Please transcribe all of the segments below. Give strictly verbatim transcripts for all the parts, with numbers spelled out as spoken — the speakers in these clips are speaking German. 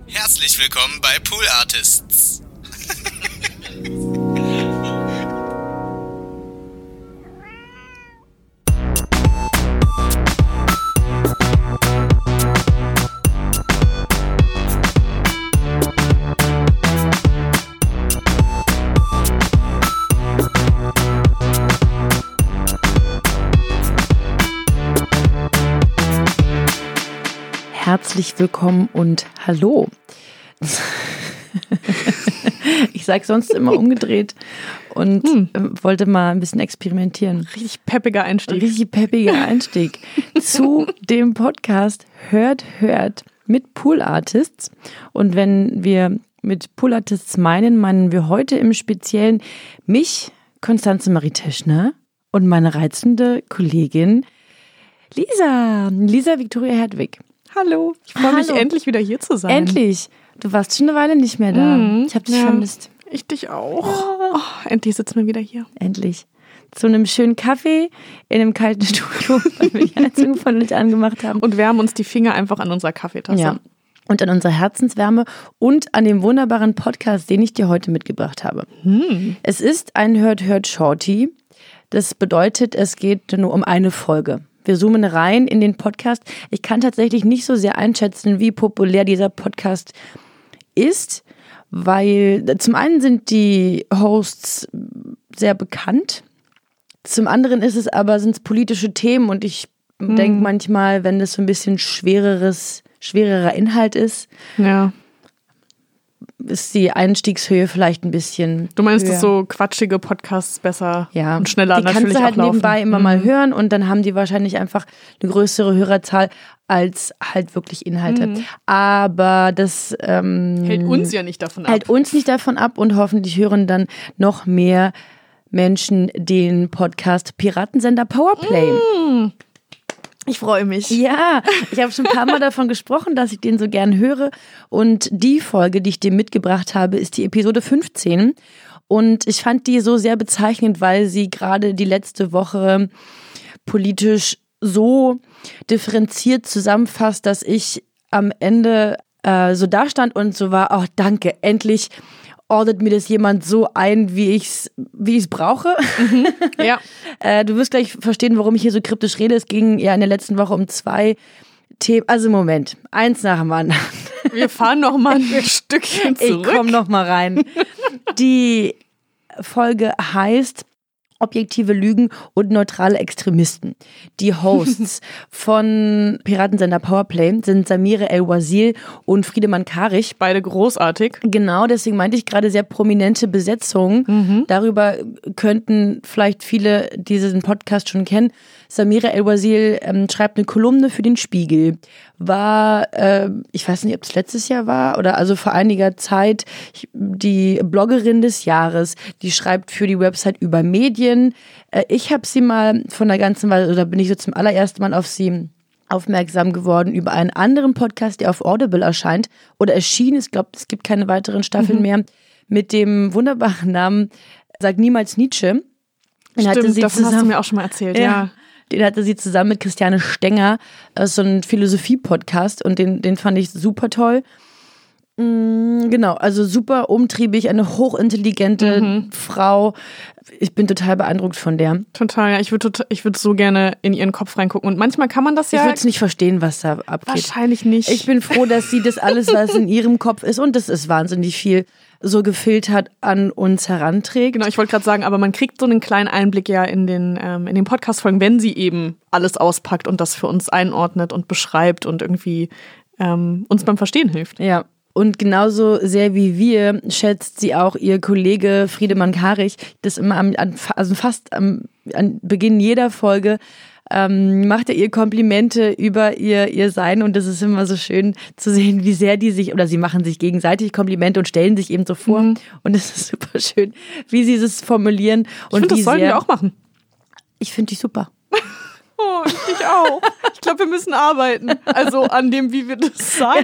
Herzlich willkommen bei Pool Artists. Herzlich willkommen und hallo. Ich sage sonst immer umgedreht und hm. äh, wollte mal ein bisschen experimentieren. Richtig peppiger Einstieg. Richtig peppiger Einstieg zu dem Podcast Hört, Hört mit Pool Artists. Und wenn wir mit Pool Artists meinen, meinen wir heute im Speziellen mich, Konstanze Marie Teschner, und meine reizende Kollegin Lisa, Lisa Victoria Hertwig. Hallo, ich freue mich endlich wieder hier zu sein. Endlich. Du warst schon eine Weile nicht mehr da. Mhm. Ich habe dich ja, vermisst. Ich dich auch. Ja. Oh, endlich sitzen wir wieder hier. Endlich. Zu einem schönen Kaffee in einem kalten Studio, weil wir die Heizung von nicht angemacht haben. Und wärmen uns die Finger einfach an unserer Kaffeetasse. Ja. Und an unserer Herzenswärme und an dem wunderbaren Podcast, den ich dir heute mitgebracht habe. Hm. Es ist ein Hört-Hört-Shorty. Das bedeutet, es geht nur um eine Folge. Wir zoomen rein in den Podcast. Ich kann tatsächlich nicht so sehr einschätzen, wie populär dieser Podcast ist, weil zum einen sind die Hosts sehr bekannt, zum anderen ist es aber, sind es politische Themen und ich hm. denke manchmal, wenn das so ein bisschen schwereres, schwererer Inhalt ist, ja. ist die Einstiegshöhe vielleicht ein bisschen Du meinst, höher. dass so quatschige Podcasts besser ja. und schneller die natürlich kannst du halt auch laufen. nebenbei immer mhm. mal hören und dann haben die wahrscheinlich einfach eine größere Hörerzahl als halt wirklich Inhalte. Mhm. Aber das ähm, hält uns ja nicht davon ab. Hält uns nicht davon ab und hoffentlich hören dann noch mehr Menschen den Podcast Piratensender Powerplay. Mhm. Ich freue mich. Ja, ich habe schon ein paar Mal davon gesprochen, dass ich den so gern höre. Und die Folge, die ich dir mitgebracht habe, ist die Episode fünfzehn. Und ich fand die so sehr bezeichnend, weil sie gerade die letzte Woche politisch so differenziert zusammenfasst, dass ich am Ende äh, so dastand und so war, oh danke, endlich ordnet mir das jemand so ein, wie ich es wie ich's brauche. Mhm, ja. äh, du wirst gleich verstehen, warum ich hier so kryptisch rede. Es ging ja in der letzten Woche um zwei Themen. Also Moment, eins nach dem anderen. Wir fahren noch mal ein Stückchen zurück. Ich komme noch mal rein. Die Folge heißt Objektive Lügen und neutrale Extremisten. Die Hosts von Piratensender Powerplay sind Samira El-Wazir und Friedemann Karich. Beide großartig. Genau, deswegen meinte ich gerade sehr prominente Besetzungen. Mhm. Darüber könnten vielleicht viele diesen Podcast schon kennen. Samira El-Wazir ähm, schreibt eine Kolumne für den Spiegel. War, äh, ich weiß nicht, ob es letztes Jahr war oder also vor einiger Zeit die Bloggerin des Jahres. Die schreibt für die Website über Medien. Äh, ich habe sie mal von der ganzen Weile, oder bin ich so zum allerersten Mal auf sie aufmerksam geworden über einen anderen Podcast, der auf Audible erscheint oder erschien. Ich glaube, es gibt keine weiteren Staffeln mhm. mehr. Mit dem wunderbaren Namen Sag niemals Nietzsche. Den Stimmt, hatte sie davon zusammen, hast du mir auch schon mal erzählt, ja. ja. Den hatte sie zusammen mit Christiane Stenger, so ein Philosophie-Podcast und den, den fand ich super toll. Genau, also super umtriebig, eine hochintelligente mhm. Frau. Ich bin total beeindruckt von der. Total, ja. Ich würde ich würd so gerne in ihren Kopf reingucken. Und manchmal kann man das ja... Ich würde es nicht verstehen, was da abgeht. Wahrscheinlich nicht. Ich bin froh, dass sie das alles, was in ihrem Kopf ist, und das ist wahnsinnig viel, so gefiltert an uns heranträgt. Genau, ich wollte gerade sagen, aber man kriegt so einen kleinen Einblick ja in den, ähm, in den Podcast-Folgen, wenn sie eben alles auspackt und das für uns einordnet und beschreibt und irgendwie ähm, uns beim Verstehen hilft. Ja. Und genauso sehr wie wir schätzt sie auch ihr Kollege Friedemann Karich, das immer am, also fast am an Beginn jeder Folge ähm, macht er ihr Komplimente über ihr, ihr Sein, und das ist immer so schön zu sehen, wie sehr die sich, oder sie machen sich gegenseitig Komplimente und stellen sich eben so vor, mhm. und es ist super schön, wie sie es formulieren. Ich finde, das sollten wir auch machen. Ich finde dich super. Oh, ich auch. Ich glaube, wir müssen arbeiten, also an dem, wie wir das sagen.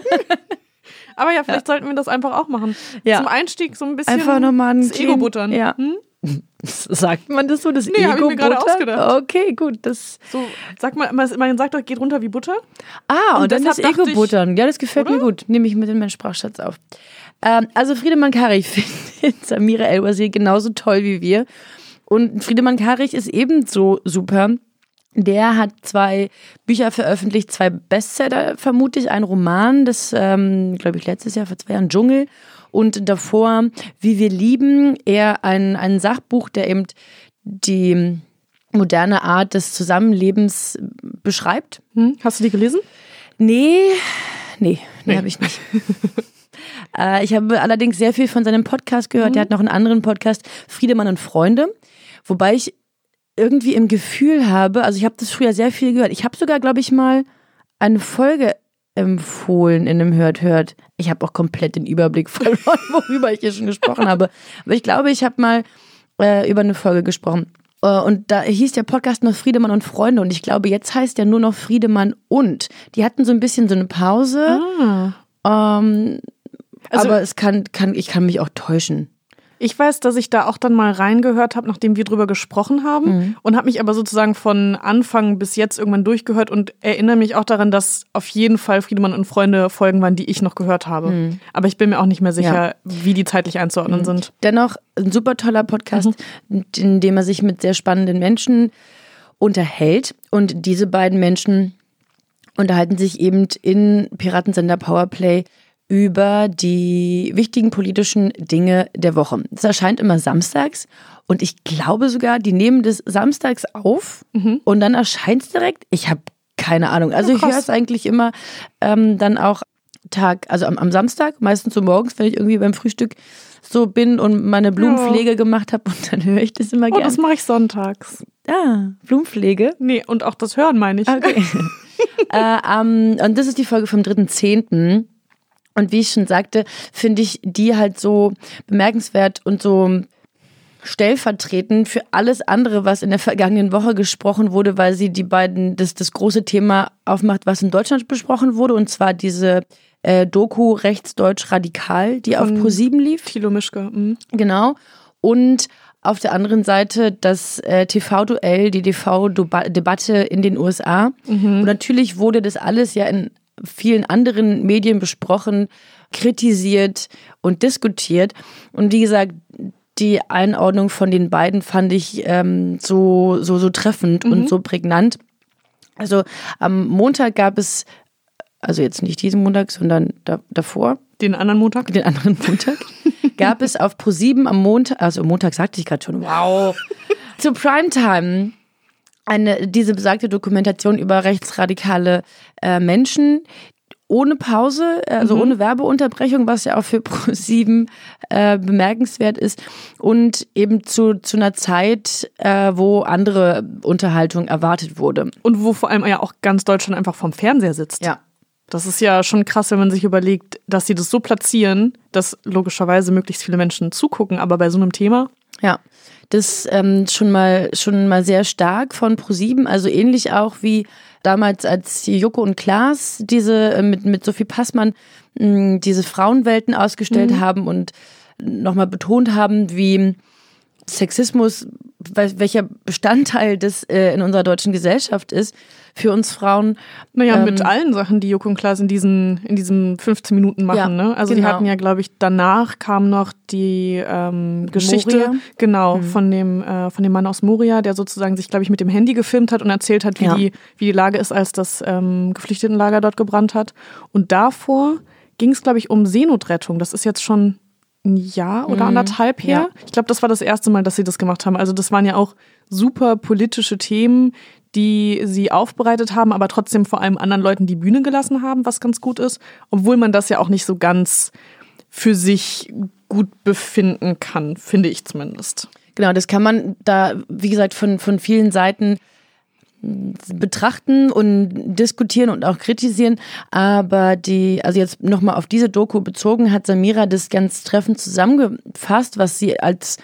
Aber ja, vielleicht ja. sollten wir das einfach auch machen. Ja. Zum Einstieg so ein bisschen einfach nochmal ein das Ego buttern. Ja. Hm? Sagt man das so, das Nee, hab ich mir gerade Ego-Butter? ausgedacht. Okay, gut. Das So, sag mal, man sagt doch, geht runter wie Butter. ah, und, Und dann das deshalb dachte ich- Ego-Buttern. Ja, das gefällt mir Oder? gut. Nehme ich mit in meinen Sprachschatz auf. Ähm, also Friedemann Karig findet Samira El-Wazir genauso toll wie wir. Und Friedemann Karig ist ebenso super. Der hat zwei Bücher veröffentlicht, zwei Bestseller, vermute ich. Ein Roman, das, ähm, glaube ich, letztes Jahr, vor zwei Jahren, Dschungel. Und davor, Wie wir lieben, eher ein, ein Sachbuch, der eben die moderne Art des Zusammenlebens beschreibt. Hm? Hast du die gelesen? Nee, nee, nee, Nee. habe ich nicht. äh, ich habe allerdings sehr viel von seinem Podcast gehört. Der hat noch einen anderen Podcast, Friedemann und Freunde. Wobei ich irgendwie im Gefühl habe, also ich habe das früher sehr viel gehört. Ich habe sogar, glaube ich, mal eine Folge empfohlen in einem Hört, Hört. Ich habe auch komplett den Überblick verloren, worüber ich hier schon gesprochen habe. Aber ich glaube, ich habe mal äh, über eine Folge gesprochen. Äh, und da hieß der Podcast noch Friedemann und Freunde. Und ich glaube, jetzt heißt der nur noch Friedemann und. Die hatten so ein bisschen so eine Pause. Ah. Ähm, Also- aber es kann, kann, ich kann mich auch täuschen. Ich weiß, dass ich da auch dann mal reingehört habe, nachdem wir drüber gesprochen haben Mhm. und habe mich aber sozusagen von Anfang bis jetzt irgendwann durchgehört und erinnere mich auch daran, dass auf jeden Fall Friedemann und Freunde Folgen waren, die ich noch gehört habe. Aber ich bin mir auch nicht mehr sicher, Mhm. Ja. wie die zeitlich einzuordnen sind. Dennoch ein super toller Podcast, in dem er sich mit sehr spannenden Menschen unterhält. Und diese beiden Menschen unterhalten sich eben in Piratensender Powerplay über die wichtigen politischen Dinge der Woche. Das erscheint immer samstags und ich glaube sogar, die nehmen das samstags auf und dann erscheint es direkt. Ich habe keine Ahnung. Also Ja, ich krass. höre es eigentlich immer ähm, dann auch Tag, also am, am Samstag, meistens so morgens, wenn ich irgendwie beim Frühstück so bin und meine Blumenpflege gemacht habe und dann höre ich das immer Oh, gerne. das mache ich sonntags. Ah, Blumenpflege. Nee, und auch das Hören meine ich. Okay. äh, ähm, und das ist die Folge vom dritten zehnten Und wie ich schon sagte, finde ich die halt so bemerkenswert und so stellvertretend für alles andere, was in der vergangenen Woche gesprochen wurde, weil sie die beiden, das, das große Thema aufmacht, was in Deutschland besprochen wurde, und zwar diese äh, Doku Rechtsdeutsch Radikal, die auf Von ProSieben lief. Thilo Mischke. Mhm. Genau. Und auf der anderen Seite das äh, T V-Duell, die T V-Debatte in den U S A. Und natürlich wurde das alles ja in vielen anderen Medien besprochen, kritisiert und diskutiert. Und wie gesagt, die Einordnung von den beiden fand ich ähm, so, so, so treffend und so prägnant. Also am Montag gab es, also jetzt nicht diesen Montag, sondern da, davor, Den anderen Montag. den anderen Montag, gab es auf ProSieben am Montag, also Montag sagte ich gerade schon, wow, zu Primetime eine, diese besagte Dokumentation über rechtsradikale äh, Menschen ohne Pause, also Mhm. ohne Werbeunterbrechung, was ja auch für ProSieben äh, bemerkenswert ist, und eben zu, zu einer Zeit, äh, wo andere Unterhaltung erwartet wurde. Und wo vor allem ja auch ganz Deutschland einfach vom Fernseher sitzt. Ja. Das ist ja schon krass, wenn man sich überlegt, dass sie das so platzieren, dass logischerweise möglichst viele Menschen zugucken, aber bei so einem Thema. Ja, das ähm, schon mal schon mal sehr stark von ProSieben, also ähnlich auch wie damals, als Joko und Klaas diese äh, mit mit Sophie Passmann mh, diese Frauenwelten ausgestellt haben und nochmal betont haben, wie Sexismus, wel- welcher Bestandteil das äh, in unserer deutschen Gesellschaft ist für uns Frauen. Naja, Ähm, mit allen Sachen, die Joko und Klaas in diesen, in diesen fünfzehn Minuten machen. Ja, ne? Also genau. die hatten ja, glaube ich, danach kam noch die ähm, Geschichte, Moria. genau, von dem äh, von dem Mann aus Moria, der sozusagen sich, glaube ich, mit dem Handy gefilmt hat und erzählt hat, wie Ja. die wie die Lage ist, als das ähm, Geflüchtetenlager dort gebrannt hat. Und davor ging es, glaube ich, um Seenotrettung. Das ist jetzt schon ein Jahr oder anderthalb her. Ja. Ich glaube, das war das erste Mal, dass sie das gemacht haben. Also das waren ja auch super politische Themen, die sie aufbereitet haben, aber trotzdem vor allem anderen Leuten die Bühne gelassen haben, was ganz gut ist. Obwohl man das ja auch nicht so ganz für sich gut befinden kann, finde ich zumindest. Genau, das kann man da, wie gesagt, von, von vielen Seiten betrachten und diskutieren und auch kritisieren, aber die, also jetzt nochmal auf diese Doku bezogen, hat Samira das ganz treffend zusammengefasst, was sie als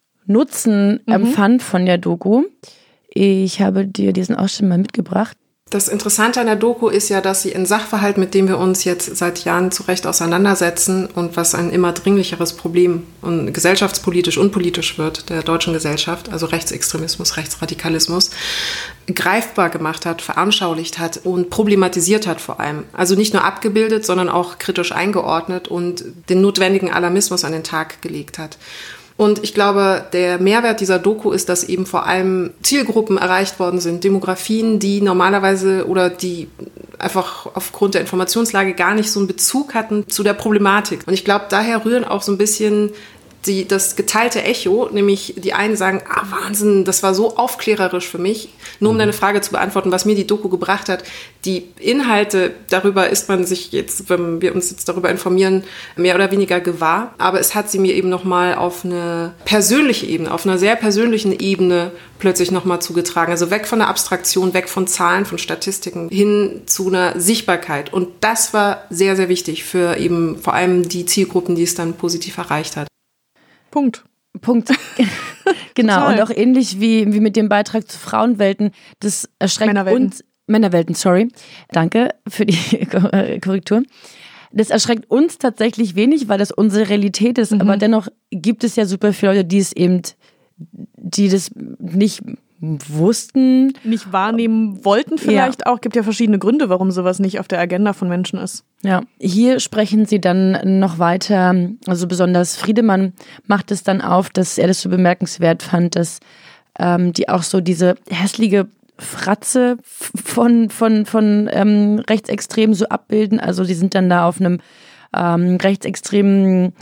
Nutzen empfand von der Doku. Ich habe dir diesen Ausschnitt mal mitgebracht. Das Interessante an der Doku ist ja, dass sie einen Sachverhalt, mit dem wir uns jetzt seit Jahren zu Recht auseinandersetzen und was ein immer dringlicheres Problem und gesellschaftspolitisch und politisch wird der deutschen Gesellschaft, also Rechtsextremismus, Rechtsradikalismus, greifbar gemacht hat, veranschaulicht hat und problematisiert hat vor allem. Also nicht nur abgebildet, sondern auch kritisch eingeordnet und den notwendigen Alarmismus an den Tag gelegt hat. Und ich glaube, der Mehrwert dieser Doku ist, dass eben vor allem Zielgruppen erreicht worden sind, Demografien, die normalerweise oder die einfach aufgrund der Informationslage gar nicht so einen Bezug hatten zu der Problematik. Und ich glaube, daher rühren auch so ein bisschen die, das geteilte Echo, nämlich die einen sagen, ah Wahnsinn, das war so aufklärerisch für mich. Nur um deine Frage zu beantworten, was mir die Doku gebracht hat, die Inhalte, darüber ist man sich jetzt, wenn wir uns jetzt darüber informieren, mehr oder weniger gewahr. Aber es hat sie mir eben nochmal auf eine persönliche Ebene, auf einer sehr persönlichen Ebene plötzlich nochmal zugetragen. Also weg von der Abstraktion, weg von Zahlen, von Statistiken, hin zu einer Sichtbarkeit. Und das war sehr, sehr wichtig für eben vor allem die Zielgruppen, die es dann positiv erreicht hat. Punkt. Punkt. Genau. Total. Und auch ähnlich wie, wie mit dem Beitrag zu Frauenwelten, das erschreckt Männerwelten. uns. Männerwelten, sorry. Danke für die Korrektur. Das erschreckt uns tatsächlich wenig, weil das unsere Realität ist. Mhm. Aber dennoch gibt es ja super viele Leute, die es eben, die das nicht wussten. Nicht wahrnehmen wollten vielleicht Ja. auch. Gibt ja verschiedene Gründe, warum sowas nicht auf der Agenda von Menschen ist. Ja, hier sprechen sie dann noch weiter, also besonders Friedemann macht es dann auf, dass er das so bemerkenswert fand, dass ähm, die auch so diese hässliche Fratze von, von, von ähm, Rechtsextremen so abbilden. Also die sind dann da auf einem ähm, rechtsextremen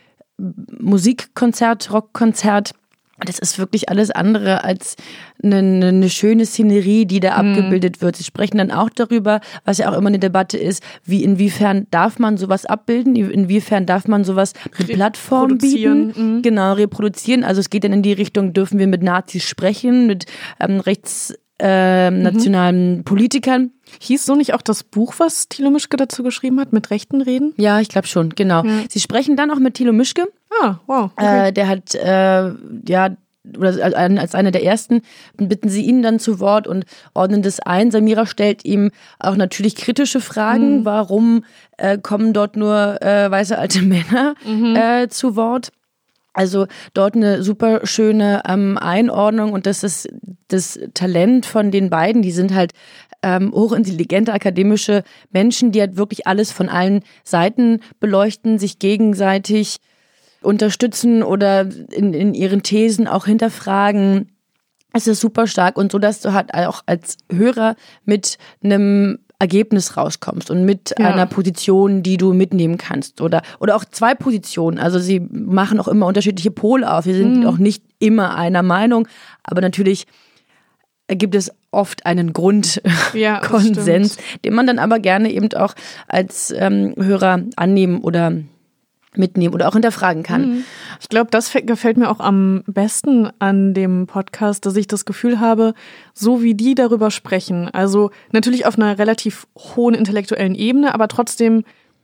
Musikkonzert, Rockkonzert. Das ist wirklich alles andere als eine, eine schöne Szenerie, die da mhm. abgebildet wird. Sie sprechen dann auch darüber, was ja auch immer eine Debatte ist, wie inwiefern darf man sowas abbilden, inwiefern darf man sowas mit Plattformen bieten, mhm. genau, reproduzieren. Also es geht dann in die Richtung, dürfen wir mit Nazis sprechen, mit ähm, rechtsnationalen ähm, mhm. Politikern. Hieß so nicht auch das Buch, was Thilo Mischke dazu geschrieben hat, mit Rechten reden? Ja, ich glaube schon, genau. Ja. Sie sprechen dann auch mit Thilo Mischke. Ah, wow. Okay. Äh, der hat, äh, ja, oder als einer der ersten, bitten sie ihn dann zu Wort und ordnen das ein. Samira stellt ihm auch natürlich kritische Fragen. Mhm. Warum äh, kommen dort nur äh, weiße alte Männer mhm. äh, zu Wort? Also dort eine super schöne ähm, Einordnung und das ist das Talent von den beiden. Die sind halt ähm, hochintelligente akademische Menschen, die halt wirklich alles von allen Seiten beleuchten, sich gegenseitig unterstützen oder in, in ihren Thesen auch hinterfragen. Es ist super stark und so, dass du halt auch als Hörer mit einem Ergebnis rauskommst und mit ja. einer Position, die du mitnehmen kannst oder oder auch zwei Positionen. Also sie machen auch immer unterschiedliche Pole auf. Wir sind mhm. auch nicht immer einer Meinung, aber natürlich gibt es oft einen Grundkonsens, ja, den man dann aber gerne eben auch als ähm, Hörer annehmen oder mitnehmen oder auch hinterfragen kann. Ich glaube, das gefällt mir auch am besten an dem Podcast, dass ich das Gefühl habe, so wie die darüber sprechen, also natürlich auf einer relativ hohen intellektuellen Ebene, aber trotzdem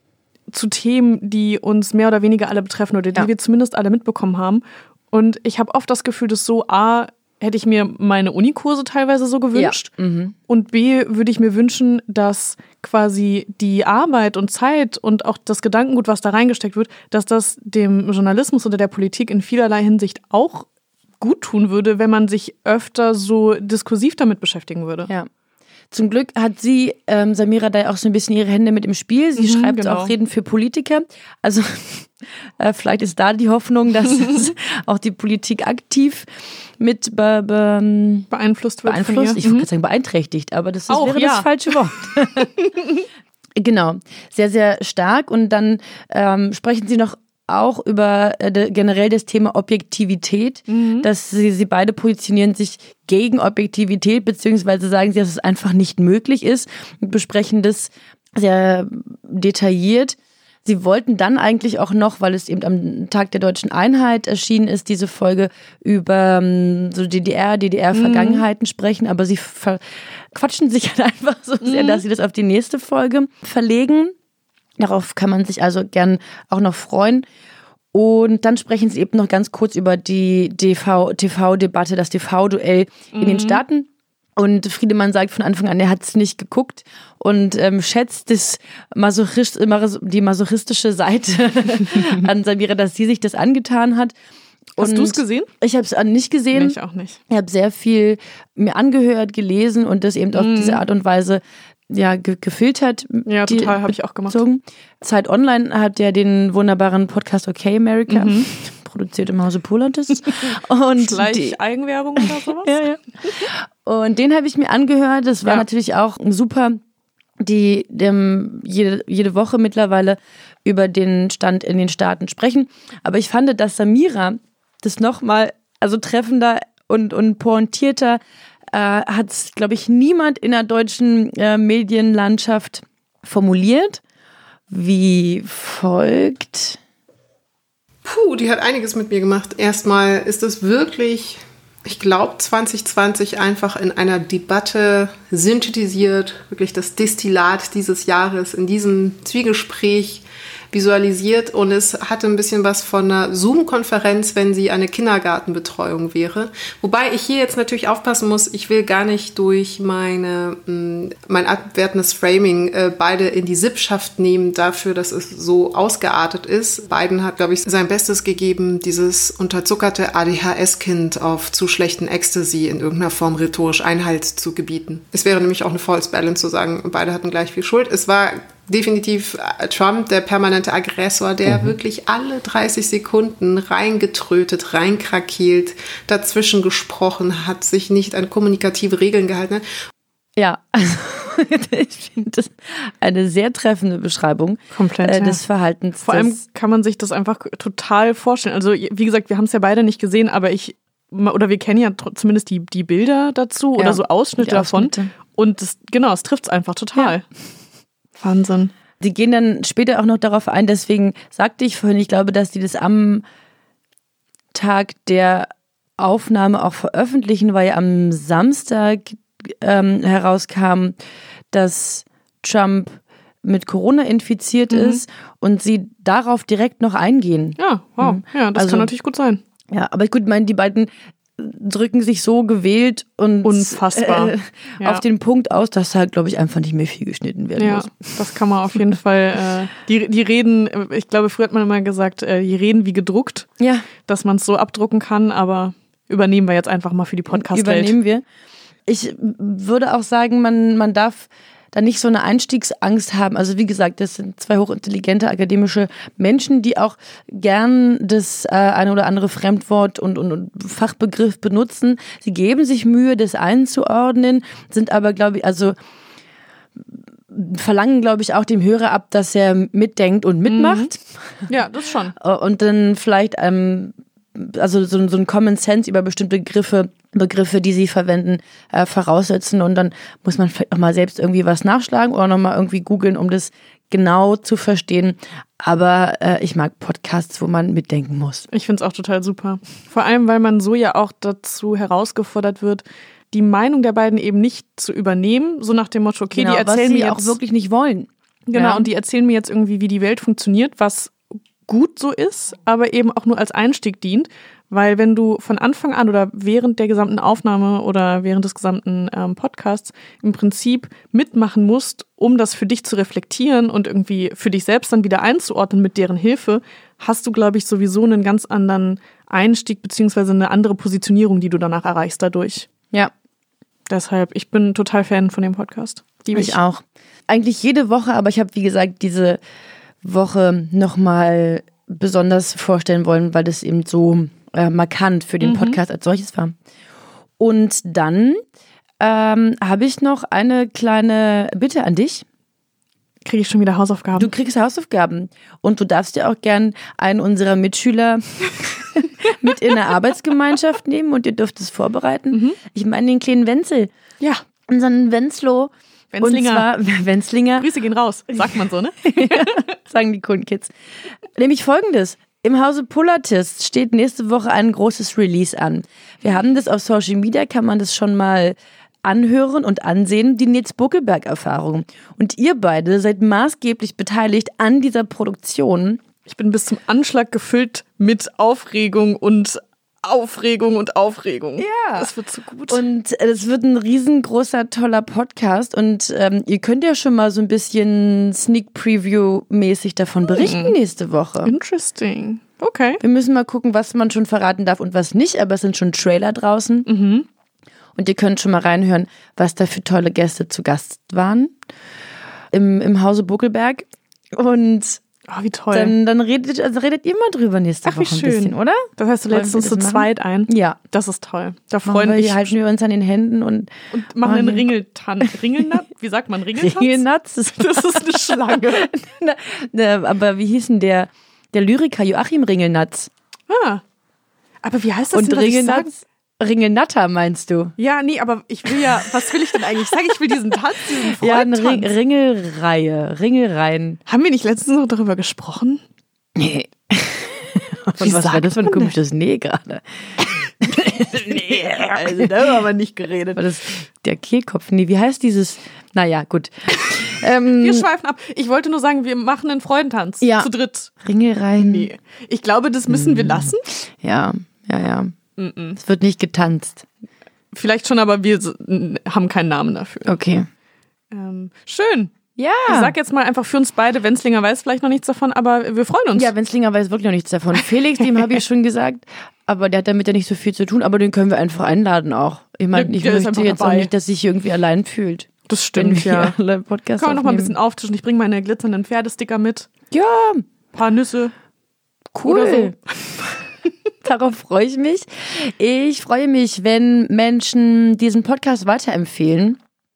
zu Themen, die uns mehr oder weniger alle betreffen oder die ja. wir zumindest alle mitbekommen haben. Und ich habe oft das Gefühl, dass so A, hätte ich mir meine Unikurse teilweise so gewünscht. Ja. Mhm. Und B, würde ich mir wünschen, dass quasi die Arbeit und Zeit und auch das Gedankengut, was da reingesteckt wird, dass das dem Journalismus oder der Politik in vielerlei Hinsicht auch gut tun würde, wenn man sich öfter so diskursiv damit beschäftigen würde. Ja. Zum Glück hat sie, ähm, Samira, da auch so ein bisschen ihre Hände mit im Spiel. Sie mhm, schreibt genau. auch Reden für Politiker. Also äh, vielleicht ist da die Hoffnung, dass es auch die Politik aktiv mit be, be, beeinflusst wird. Beeinflusst, ich mhm. würde sagen beeinträchtigt, aber das ist, auch, wäre ja. das falsche Wort. Genau, sehr, sehr stark. Und dann ähm, sprechen sie noch auch über äh, de, generell das Thema Objektivität, mhm. dass sie, sie beide positionieren sich gegen Objektivität, beziehungsweise sagen sie, dass es einfach nicht möglich ist und besprechen das sehr detailliert. Sie wollten dann eigentlich auch noch, weil es eben am Tag der Deutschen Einheit erschienen ist, diese Folge über so D D R, D D R-Vergangenheiten mhm. sprechen, aber sie ver- quatschen sich halt einfach so sehr, mhm. dass sie das auf die nächste Folge verlegen. Darauf kann man sich also gern auch noch freuen. Und dann sprechen sie eben noch ganz kurz über die T V-Debatte, das T V-Duell mhm. in den Staaten. Und Friedemann sagt von Anfang an, er hat es nicht geguckt und ähm, schätzt das Masochist, die masochistische Seite an Samira, dass sie sich das angetan hat. Hast du es gesehen? Ich habe es nicht gesehen. Nee, ich auch nicht. Ich habe sehr viel mir angehört, gelesen und das eben auf mm. diese Art und Weise ja, ge- gefiltert. Ja, total, habe ich auch gemacht. Zeit Online hat ja den wunderbaren Podcast Okay America. Mhm. Produziert im Hause Pool Artists. Und Schleich-Eigenwerbung oder sowas? ja, ja. Und den habe ich mir angehört. Das war ja. natürlich auch super, die dem, jede, jede Woche mittlerweile über den Stand in den Staaten sprechen. Aber ich fand, dass Samira das nochmal, also treffender und, und pointierter äh, hat es, glaube ich, niemand in der deutschen äh, Medienlandschaft formuliert. Wie folgt... Puh, die hat einiges mit mir gemacht. Erstmal ist es wirklich, ich glaube, zwanzig zwanzig einfach in einer Debatte synthetisiert, wirklich das Destillat dieses Jahres in diesem Zwiegespräch visualisiert und es hatte ein bisschen was von einer Zoom-Konferenz, wenn sie eine Kindergartenbetreuung wäre. Wobei ich hier jetzt natürlich aufpassen muss, ich will gar nicht durch meine, mein abwertendes Framing äh, beide in die Sippschaft nehmen dafür, dass es so ausgeartet ist. Biden hat, glaube ich, sein Bestes gegeben, dieses unterzuckerte A D H S-Kind auf zu schlechten Ecstasy in irgendeiner Form rhetorisch Einhalt zu gebieten. Es wäre nämlich auch eine False Balance zu sagen, beide hatten gleich viel Schuld. Es war definitiv Trump, der permanente Aggressor, der mhm. wirklich alle dreißig Sekunden reingetrötet, reinkrakeelt, dazwischen gesprochen hat, sich nicht an kommunikative Regeln gehalten hat. Ja, also ich finde das eine sehr treffende Beschreibung Komplett, äh, ja. des Verhaltens. Vor allem kann man sich das einfach total vorstellen. Also wie gesagt, wir haben es ja beide nicht gesehen, aber ich, oder wir kennen ja zumindest die, die Bilder dazu ja, oder so Ausschnitte, Ausschnitte davon. Und das, genau, es trifft es einfach total. Ja. Wahnsinn. Die gehen dann später auch noch darauf ein, deswegen sagte ich vorhin, ich glaube, dass die das am Tag der Aufnahme auch veröffentlichen, weil ja am Samstag ähm, herauskam, dass Trump mit Corona infiziert mhm. ist und sie darauf direkt noch eingehen. Ja, wow. Mhm. Ja, das also, kann natürlich gut sein. Ja, aber gut, ich meine, die beiden drücken sich so gewählt und unfassbar äh, ja. auf den Punkt aus, dass halt, glaube ich, einfach nicht mehr viel geschnitten werden ja, muss. Das kann man auf jeden Fall, äh, die, die reden, ich glaube, früher hat man immer gesagt, äh, die reden wie gedruckt, ja. dass man es so abdrucken kann, aber übernehmen wir jetzt einfach mal für die Podcast-Welt. Übernehmen wir. Ich würde auch sagen, man, man darf da nicht so eine Einstiegsangst haben. Also wie gesagt, das sind zwei hochintelligente akademische Menschen, die auch gern das äh, eine oder andere Fremdwort und, und, und Fachbegriff benutzen. Sie geben sich Mühe, das einzuordnen, sind aber, glaube ich, also verlangen, glaube ich, auch dem Hörer ab, dass er mitdenkt und mitmacht. Mhm. Ja, das schon. Und dann vielleicht ähm, also so, so ein Common Sense über bestimmte Griffe, Begriffe, die sie verwenden, äh, voraussetzen und dann muss man vielleicht auch mal selbst irgendwie was nachschlagen oder nochmal irgendwie googeln, um das genau zu verstehen. Aber äh, ich mag Podcasts, wo man mitdenken muss. Ich finde es auch total super. Vor allem, weil man so ja auch dazu herausgefordert wird, die Meinung der beiden eben nicht zu übernehmen, so nach dem Motto, okay, genau, die erzählen was sie mir jetzt auch wirklich nicht wollen. Genau, ja. Und die erzählen mir jetzt irgendwie, wie die Welt funktioniert, was gut so ist, aber eben auch nur als Einstieg dient. Weil wenn du von Anfang an oder während der gesamten Aufnahme oder während des gesamten ähm, Podcasts im Prinzip mitmachen musst, um das für dich zu reflektieren und irgendwie für dich selbst dann wieder einzuordnen mit deren Hilfe, hast du, glaube ich, sowieso einen ganz anderen Einstieg beziehungsweise eine andere Positionierung, die du danach erreichst dadurch. Ja. Deshalb, ich bin total Fan von dem Podcast. Liebe ich auch. Eigentlich jede Woche, aber ich habe, wie gesagt, diese Woche nochmal besonders vorstellen wollen, weil das eben so äh, markant für den Podcast mhm. als solches war. Und dann ähm, habe ich noch eine kleine Bitte an dich. Kriege ich schon wieder Hausaufgaben? Du kriegst Hausaufgaben und du darfst dir auch gern einen unserer Mitschüler mit in eine Arbeitsgemeinschaft nehmen und ihr dürft es vorbereiten. Mhm. Ich meine den kleinen Wenzel. Ja. Unseren Wenzlo. Wenzlinger. Und zwar Wenzlinger. Grüße gehen raus, sagt man so, ne? Ja, sagen die coolen Kids. Nämlich folgendes. Im Hause Pool Artists steht nächste Woche ein großes Release an. Wir haben das auf Social Media, kann man das schon mal anhören und ansehen, die Nils Buckelberg-Erfahrung. Und ihr beide seid maßgeblich beteiligt an dieser Produktion. Ich bin bis zum Anschlag gefüllt mit Aufregung und Aufregung und Aufregung. Ja. Das wird so gut. Und es wird ein riesengroßer, toller Podcast. Und ähm, ihr könnt ja schon mal so ein bisschen Sneak-Preview-mäßig davon berichten hm. nächste Woche. Interesting. Okay. Wir müssen mal gucken, was man schon verraten darf und was nicht. Aber es sind schon Trailer draußen. Mhm. Und ihr könnt schon mal reinhören, was da für tolle Gäste zu Gast waren. Im, im Hause Buckelberg. Und oh, wie toll. dann, dann redet, also redet ihr mal drüber nächste Ach, Woche wie ein schön. bisschen, oder? Das heißt, du lädst uns zu zweit ein? Ja. Das ist toll. Da Machen freuen wir, mich. halten wir uns an den Händen und, und machen einen Ringeltanz. Ringelnatz? Wie sagt man Ringeltanz? Ringelnatz? Das ist eine Schlange. na, na, aber wie hieß denn der, der Lyriker Joachim Ringelnatz? Ah. Aber wie heißt das und denn, was ich sagen? Ringelnatter meinst du? Ja, nee, aber ich will ja, was will ich denn eigentlich? Ich sage, ich will diesen Tanz, diesen Freundtanz. Ja, eine Ring, Ringelreihe, Ringelreihen. Haben wir nicht letztens noch darüber gesprochen? Nee. Und was war das für ein komisches Nee gerade? Nee, also darüber haben wir nicht geredet. War das der Kehlkopf? Nee, wie heißt dieses? Naja, gut. Ähm, wir schweifen ab. Ich wollte nur sagen, wir machen einen Freudentanz. Ja. Zu dritt. Ringelreihen. Nee. Ich glaube, das müssen wir lassen. Ja, ja, ja. Mm-mm. Es wird nicht getanzt. Vielleicht schon, aber wir haben keinen Namen dafür. Okay. Ähm, schön. Ja. Ich sag jetzt mal einfach für uns beide, Wenzlinger weiß vielleicht noch nichts davon, aber wir freuen uns. Ja, Wenzlinger weiß wirklich noch nichts davon. Felix, dem habe ich schon gesagt, aber der hat damit ja nicht so viel zu tun, aber den können wir einfach einladen auch. Ich meine, ich der möchte jetzt dabei. Auch nicht, dass sich irgendwie allein fühlt. Das stimmt, ja. Alle Podcasts können wir noch mal ein bisschen auftischen. Ich bringe meine glitzernden Pferdesticker mit. Ja. Ein paar Nüsse. Cool. Oder so. Darauf freue ich mich. Ich freue mich, wenn Menschen diesen Podcast weiterempfehlen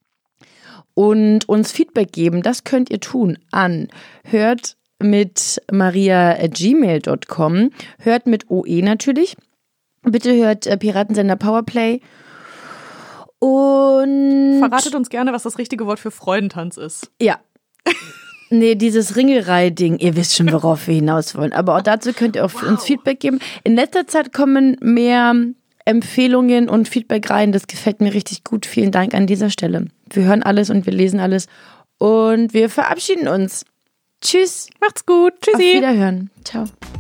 und uns Feedback geben. Das könnt ihr tun an hört mit maria at gmail dot com. Hört mit O E natürlich. Bitte hört äh, Piratensender Powerplay. Und verratet uns gerne, was das richtige Wort für Freudentanz ist. Ja. Nee, dieses Ringelreihe-Ding, ihr wisst schon, worauf wir hinaus wollen. Aber auch dazu könnt ihr auch wow. uns Feedback geben. In letzter Zeit kommen mehr Empfehlungen und Feedback rein. Das gefällt mir richtig gut. Vielen Dank an dieser Stelle. Wir hören alles und wir lesen alles. Und wir verabschieden uns. Tschüss. Macht's gut. Tschüssi. Auf Wiederhören. Ciao.